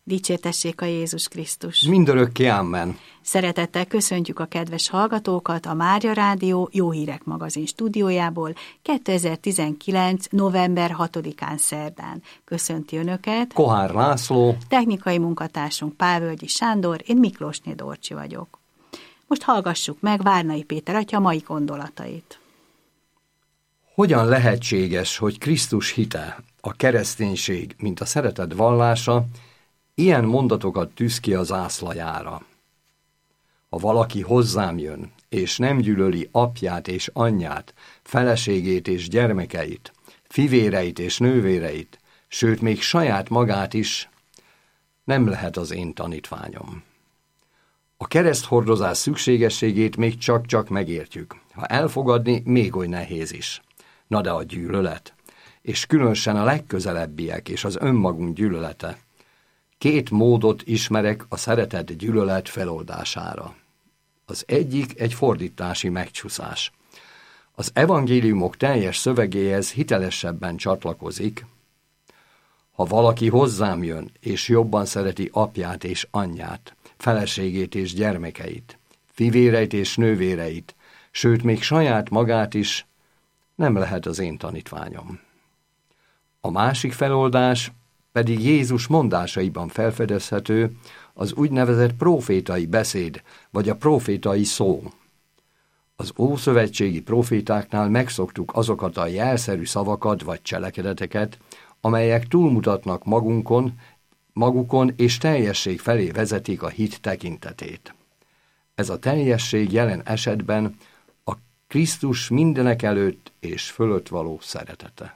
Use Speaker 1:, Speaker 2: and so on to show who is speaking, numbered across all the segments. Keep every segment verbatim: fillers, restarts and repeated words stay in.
Speaker 1: Dicsértessék a Jézus Krisztus!
Speaker 2: Mindörökké amen!
Speaker 1: Szeretettel köszöntjük a kedves hallgatókat a Mária Rádió Jó Hírek magazin stúdiójából kétezer-tizenkilenc. november hatodikán szerdán. Köszönti Önöket
Speaker 2: Kohár László,
Speaker 1: technikai munkatársunk Pálvölgyi Sándor, én Miklósné Dorcsi vagyok. Most hallgassuk meg Várnai Péter atya mai gondolatait.
Speaker 2: Hogyan lehetséges, hogy Krisztus hite, a kereszténység, mint a szeretet vallása, ilyen mondatokat tűz ki az zászlajára? Ha valaki hozzám jön, és nem gyűlöli apját és anyját, feleségét és gyermekeit, fivéreit és nővéreit, sőt még saját magát is, nem lehet az én tanítványom. A kereszthordozás szükségességét még csak-csak megértjük, ha elfogadni még oly nehéz is. Na de a gyűlölet, és különösen a legközelebbiek és az önmagunk gyűlölete. Két módot ismerek a szeretet gyűlölet feloldására. Az egyik egy fordítási megcsúszás. Az evangéliumok teljes szövegéhez hitelesebben csatlakozik. Ha valaki hozzám jön, és jobban szereti apját és anyját, feleségét és gyermekeit, fivéreit és nővéreit, sőt még saját magát is, nem lehet az én tanítványom. A másik feloldás pedig Jézus mondásaiban felfedezhető, az úgynevezett prófétai beszéd, vagy a prófétai szó. Az ószövetségi prófétáknál megszoktuk azokat a jelszerű szavakat vagy cselekedeteket, amelyek túlmutatnak magunkon, magukon és teljesség felé vezetik a hit tekintetét. Ez a teljesség jelen esetben a Krisztus mindenek előtt és fölött való szeretete.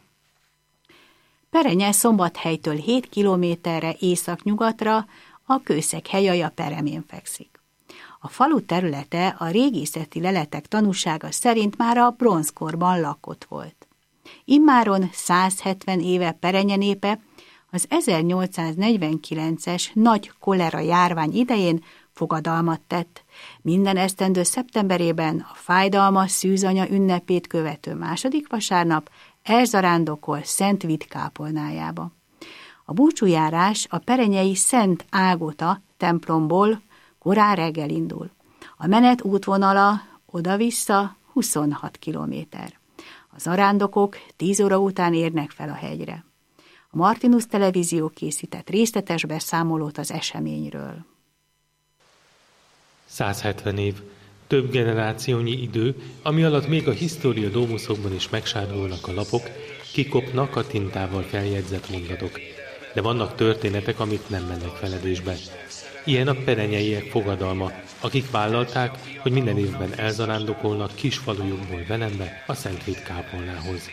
Speaker 1: Perenye Szombathelytől hét kilométerre északnyugatra a Kőszeg-hegyaja peremén fekszik. A falu területe a régészeti leletek tanúsága szerint már a bronzkorban lakott volt. Immáron száz hetven éve Perenye népe az ezernyolcszáznegyvenkilences nagy kolera járvány idején fogadalmat tett. Minden esztendő szeptemberében a fájdalmas szűzanya ünnepét követő második vasárnap elzarándokol Szent Vid kápolnájába. A búcsújárás a perenyei Szent Ágota templomból korán reggel indul. A menet útvonala oda-vissza huszonhat kilométer. A zarándokok tíz óra után érnek fel a hegyre. A Martinus Televízió készített részletes beszámolót az eseményről.
Speaker 3: száz hetven év. Több generációnyi idő, ami alatt még a Historia Domusokban is megsárgulnak a lapok, kikopnak a tintával feljegyzett mondatok. De vannak történetek, amik nem mennek feledésbe. Ilyen a perenyeiek fogadalma, akik vállalták, hogy minden évben elzarándokolnak kis falujukból Belembe a Szent Vid kápolnához.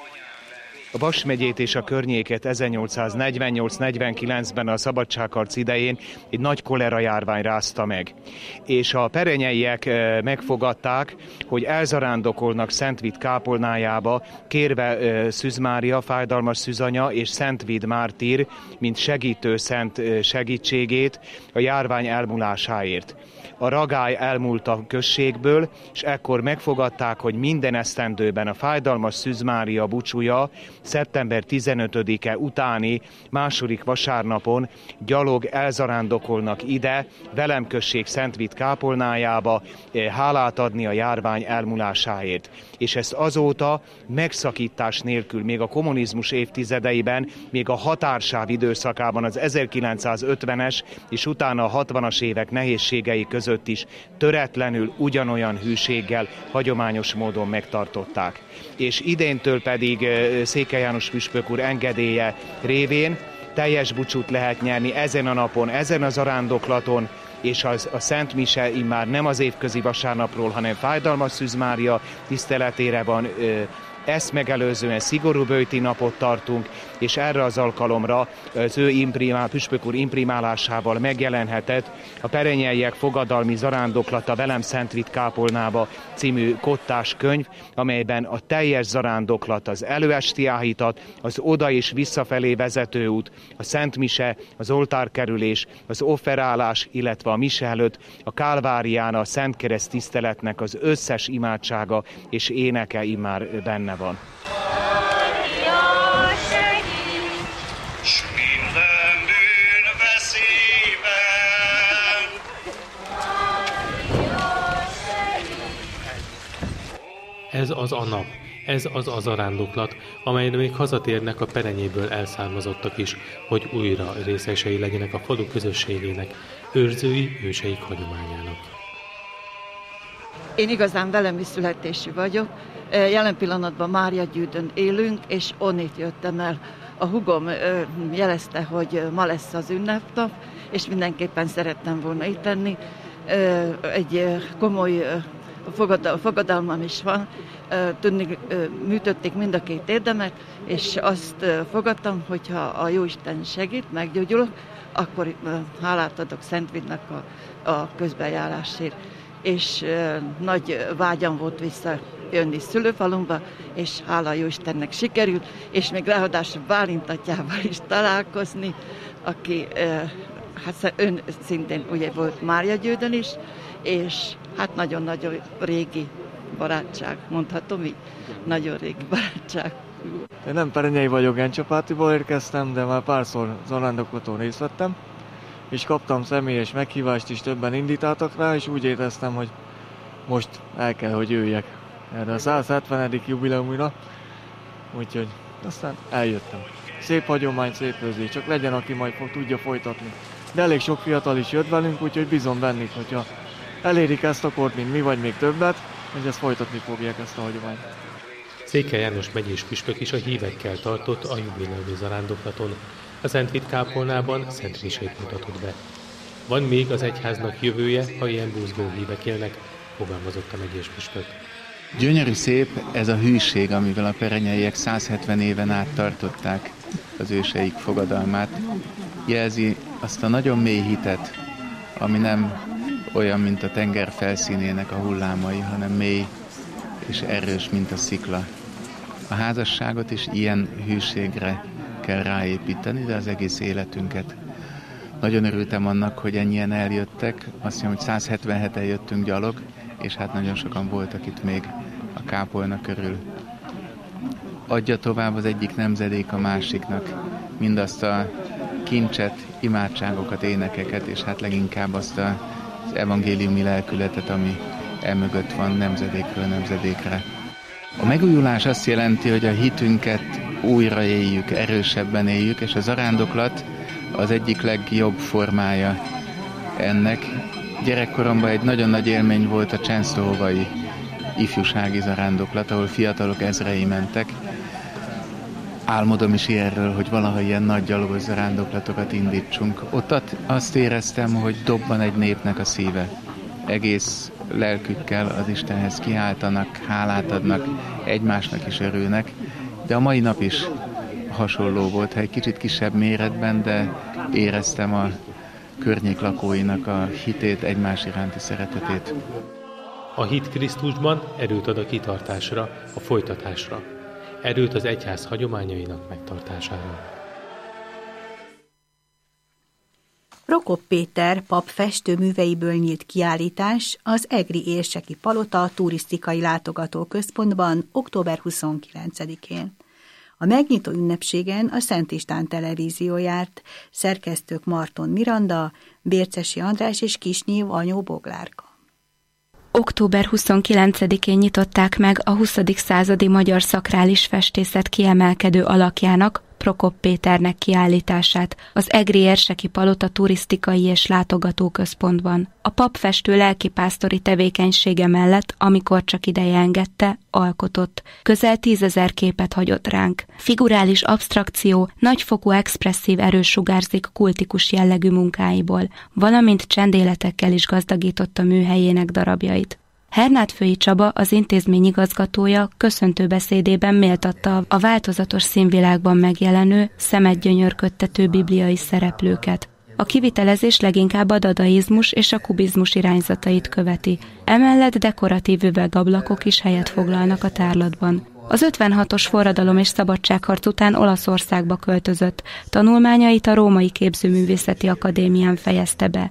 Speaker 4: A Vas megyét és a környéket ezernyolcszáznegyvennyolc-negyvenkilencben a szabadságharc idején egy nagy kolera járvány rázta meg. És a perenyeiek megfogadták, hogy elzarándokolnak Szent Vid kápolnájába, kérve Szűz Mária, fájdalmas szűzanya és Szent Vid mártír, mint segítő szent segítségét a járvány elmúlásáért. A ragály elmúlt a községből, és ekkor megfogadták, hogy minden esztendőben a fájdalmas Szűz Mária búcsúja szeptember tizenötödike utáni második vasárnapon gyalog elzarándokolnak ide, Velem község Szent Vid kápolnájába hálát adni a járvány elmúlásáért. És ezt azóta megszakítás nélkül, még a kommunizmus évtizedeiben, még a határsáv időszakában, az ezerkilencszázötvenes és utána a hatvanas évek nehézségei között is töretlenül ugyanolyan hűséggel, hagyományos módon megtartották. És idéntől pedig Székely János püspök úr engedélye révén teljes búcsút lehet nyerni ezen a napon, ezen az zarándoklaton, és az, a Szent Mise immár nem az évközi vasárnapról, hanem fájdalmas Szűz Mária tiszteletére van. Ezt megelőzően szigorú böjti napot tartunk, és erre az alkalomra az ő imprimál, püspök úr imprimálásával megjelenhetett a perenyeiek fogadalmi zarándoklata Velem Szent Vid kápolnába című kottás könyv, amelyben a teljes zarándoklat, az előesti áhítat, az oda és visszafelé vezető út, a Szent Mise, az oltárkerülés, az offerálás, illetve a mise előtt a Kálvárián a Szent Kereszt tiszteletnek az összes imádsága és éneke immár benne van.
Speaker 5: S minden bűn veszi
Speaker 3: Ez az a nap, ez az az arándoklat, amelyre még hazatérnek a perenyéből elszármazottak is, hogy újra részesei legyenek a falu közösségének, őrzői őseik hagyományának.
Speaker 5: Én igazán velemi születésű vagyok. Jelen pillanatban Máriagyűrűn élünk, és onnét jöttem el. A hugom jelezte, hogy ma lesz az ünnepnap, és mindenképpen szerettem volna itt lenni. Egy komoly fogadalmam is van. Tudni, műtötték mind a két érdemet, és azt fogadtam, hogyha a Jóisten segít, meggyógyulok, akkor hálát adok Szentvidnak a, a közbenjárásért. És nagy vágyam volt visszajönni szülőfalumba, és hála Jóistennek sikerült, és még ráadásul Bálint atyával is találkozni, aki hát ön szintén ugye volt Máriagyűrűn is, és hát nagyon-nagyon régi barátság, mondhatom így, nagyon régi barátság.
Speaker 6: Én nem perenyei vagyok, Gencsapátiból érkeztem, de már párszor zarándoklaton részt vettem, és kaptam személyes meghívást is, többen indítáltak rá, és úgy éreztem, hogy most el kell, hogy jöjjek erre a száz hetvenedik jubileumra, úgyhogy aztán eljöttem. Szép hagyomány, szép közé, csak legyen, aki majd fog, tudja folytatni. De elég sok fiatal is jött velünk, úgyhogy bízom bennük, hogyha elérik ezt a kort, mint mi, vagy még többet, hogy ezt folytatni fogják, ezt a hagyományt.
Speaker 3: Székely János megyés püspök is a hívekkel tartott a jubileumi zarándoklaton. A Szentvid kápolnában szent misét mutatott be. Van még az egyháznak jövője, ha ilyen búzgó hívek élnek, fogalmazott a megyés püspök.
Speaker 7: Gyönyörű szép ez a hűség, amivel a perenyeiek száz hetven éven át tartották az őseik fogadalmát. Jelzi azt a nagyon mély hitet, ami nem olyan, mint a tenger felszínének a hullámai, hanem mély és erős, mint a szikla. A házasságot is ilyen hűségre kell ráépíteni, de az egész életünket. Nagyon örültem annak, hogy ennyien eljöttek. Azt hiszem, hogy száz hetvenheten jöttünk gyalog, és hát nagyon sokan voltak itt még a kápolna körül. Adja tovább az egyik nemzedék a másiknak mindazt a kincset, imádságokat, énekeket, és hát leginkább azt az evangéliumi lelkületet, ami emögött van nemzedékről nemzedékre. A megújulás azt jelenti, hogy a hitünket újra éljük, erősebben éljük, és a zarándoklat az egyik legjobb formája ennek. Gyerekkoromban egy nagyon nagy élmény volt a csensztóhovai ifjúsági zarándoklat, ahol fiatalok ezrei mentek. Álmodom is ilyenről, hogy valaha ilyen nagy gyalogos zarándoklatokat indítsunk. Ott azt éreztem, hogy dobban egy népnek a szíve. Egész lelkükkel az Istenhez kiáltanak, hálát adnak, egymásnak is örülnek, de a mai nap is hasonló volt, ha egy kicsit kisebb méretben, de éreztem a környék lakóinak a hitét, egymás iránti szeretetét.
Speaker 3: A hit Krisztusban erőt ad a kitartásra, a folytatásra. Erőt az egyház hagyományainak megtartására.
Speaker 1: Prokop Péter pap festőműveiből nyílt kiállítás az Egri Érseki Palota turisztikai látogatóközpontban október huszonkilencedikén. A megnyitó ünnepségen a Szent István Televízió járt, szerkesztők Marton Miranda, Bércesi András és Kisnyív Anyó Boglárka.
Speaker 8: október huszonkilencedikén nyitották meg a huszadik századi magyar szakrális festészet kiemelkedő alakjának, Prokop Péternek kiállítását az Egri Érseki Palota turisztikai és látogatóközpontban. A papfestő lelkipásztori tevékenysége mellett, amikor csak ideje engedte, alkotott. Közel tízezer képet hagyott ránk. Figurális absztrakció, nagyfokú expresszív erő sugárzik kultikus jellegű munkáiból, valamint csendéletekkel is gazdagította műhelyének darabjait. Hernád-Fői Csaba, az intézmény igazgatója köszöntő beszédében méltatta a változatos színvilágban megjelenő, szemet gyönyörködtető bibliai szereplőket. A kivitelezés leginkább a dadaizmus és a kubizmus irányzatait követi. Emellett dekoratív üvegablakok is helyet foglalnak a tárlatban. Az ötvenhatos forradalom és szabadságharc után Olaszországba költözött. Tanulmányait a Római Képzőművészeti Akadémián fejezte be.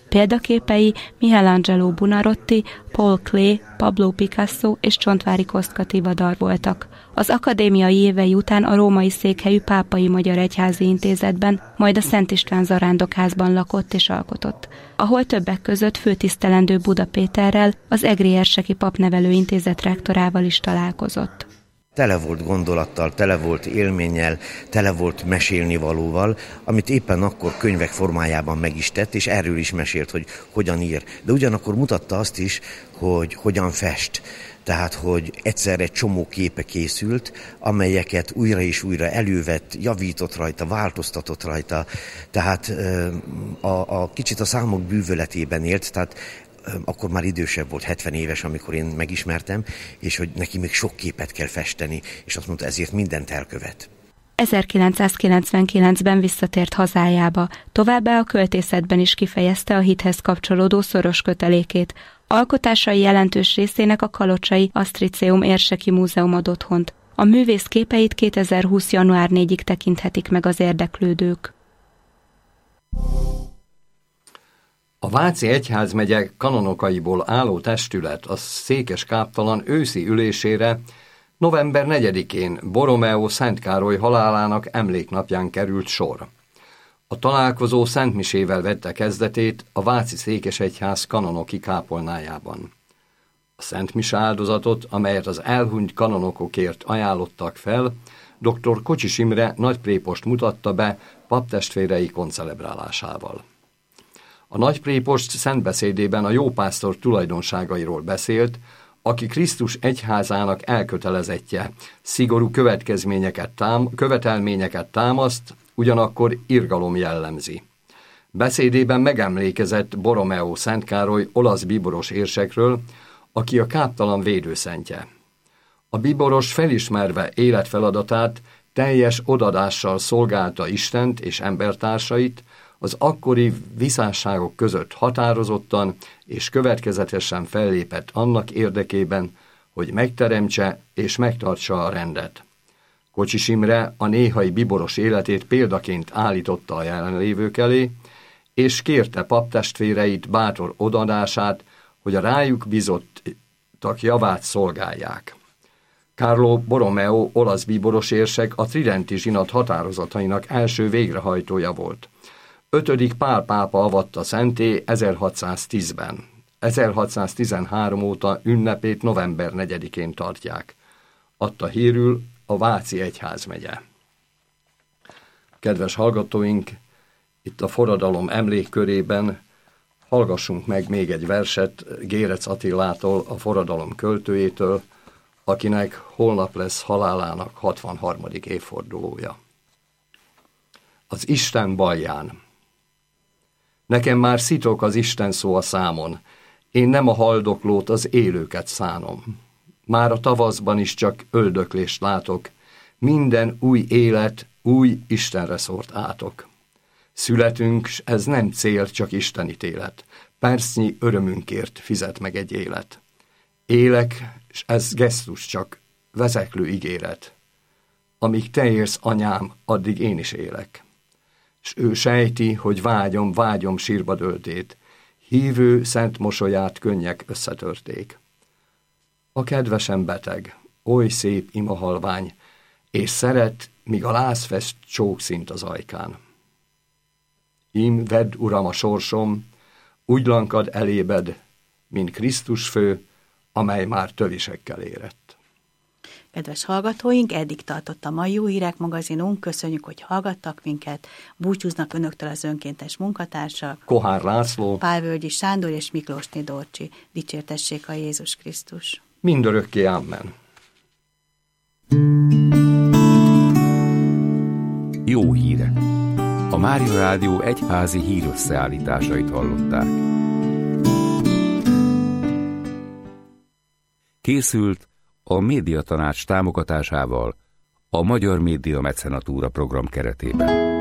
Speaker 8: Példaképei Michelangelo Buonarroti, Paul Klee, Pablo Picasso és Csontváry Kostka Tivadar voltak. Az akadémiai évei után a római székhelyű Pápai Magyar Egyházi Intézetben, majd a Szent István Zarándokházban lakott és alkotott, ahol többek között főtisztelendő Buda Péterrel, az Egri Érseki Papnevelő Intézet rektorával is találkozott.
Speaker 9: Tele volt gondolattal, tele volt élménnyel, tele volt mesélnivalóval, amit éppen akkor könyvek formájában meg is tett, és erről is mesélt, hogy hogyan ír. De ugyanakkor mutatta azt is, hogy hogyan fest. Tehát, hogy egyszer egy csomó képe készült, amelyeket újra és újra elővett, javított rajta, változtatott rajta. Tehát a, a kicsit a számok bűvöletében élt, tehát akkor már idősebb volt, hetven éves, amikor én megismertem, és hogy neki még sok képet kell festeni, és azt mondta, ezért mindent elkövet.
Speaker 8: ezerkilencszázkilencvenkilencben visszatért hazájába, továbbá a költészetben is kifejezte a hithez kapcsolódó szoros kötelékét. Alkotásai jelentős részének a kalocsai Asztricéum Érseki Múzeum ad otthont. A művész képeit kétezer-húsz. január negyedikéig tekinthetik meg az érdeklődők.
Speaker 2: A Váci Egyházmegye kanonokaiból álló testület a székeskáptalan őszi ülésére november negyedikén Borromeo Szent Károly halálának emléknapján került sor. A találkozó szentmisével vette kezdetét a Váci Székesegyház kanonoki kápolnájában. A szentmise áldozatot, amelyet az elhunyt kanonokokért ajánlottak fel, dr. Kocsis Imre nagyprépost mutatta be paptestvérei koncelebrálásával. A nagyprépost szentbeszédében a jópásztor tulajdonságairól beszélt, aki Krisztus egyházának elkötelezettje, szigorú következményeket tám- követelményeket támaszt, ugyanakkor irgalom jellemzi. Beszédében megemlékezett Borromeo Szent Károly olasz bíboros érsekről, aki a káptalan védőszentje. A bíboros felismerve életfeladatát teljes odadással szolgálta Istent és embertársait, az akkori viszásságok között határozottan és következetesen fellépett annak érdekében, hogy megteremtse és megtartsa a rendet. Kocsis Imre a néhai bíboros életét példaként állította a jelenlévők elé, és kérte paptestvéreit bátor odadását, hogy a rájuk bízottak javát szolgálják. Carlo Borromeo olasz bíboros érsek a tridenti zsinat határozatainak első végrehajtója volt. Ötödik Pál pápa avatta szenté ezerhatszáztízben. ezerhatszáztizenhárom óta ünnepét november negyedikén tartják. Adta hírül a Váci Egyházmegye. Kedves hallgatóink, itt a forradalom emlékkörében hallgassunk meg még egy verset Gérec Attilától, a forradalom költőjétől, akinek holnap lesz halálának hatvanharmadik évfordulója. Az Isten balján. Nekem már szitok az Isten szó a számon, én nem a haldoklót, az élőket szánom. Már a tavaszban is csak öldöklést látok, minden új élet, új Istenre szórt átok. Születünk, s ez nem cél, csak istenítélet, percnyi örömünkért fizet meg egy élet. Élek, s ez gesztus csak, vezeklő ígéret. Amíg te élsz, anyám, addig én is élek. S ő sejti, hogy vágyom, vágyom sírba döltét, hívő szent mosolyát könnyek összetörték. A kedvesem beteg, oly szép imahalvány, és szeret, míg a láz fest csókszint az ajkán. Ím vedd, Uram, a sorsom, úgy lankad elébed, mint Krisztus fő, amely már tövisekkel érett.
Speaker 1: Kedves hallgatóink, eddig tartott a mai Jó Hírek magazinunk. Köszönjük, hogy hallgattak minket. Búcsúznak önöktől az önkéntes munkatársak.
Speaker 2: Kohár László,
Speaker 1: Pálvölgyi Sándor és Miklósné Dorcsi. Dicsértessék a Jézus Krisztus.
Speaker 2: Mindörökké amen.
Speaker 10: Jó hírek. A Mária Rádió egyházi hírösszeállításait hallották. Készült a Médiatanács támogatásával a Magyar Média Mecenatúra program keretében.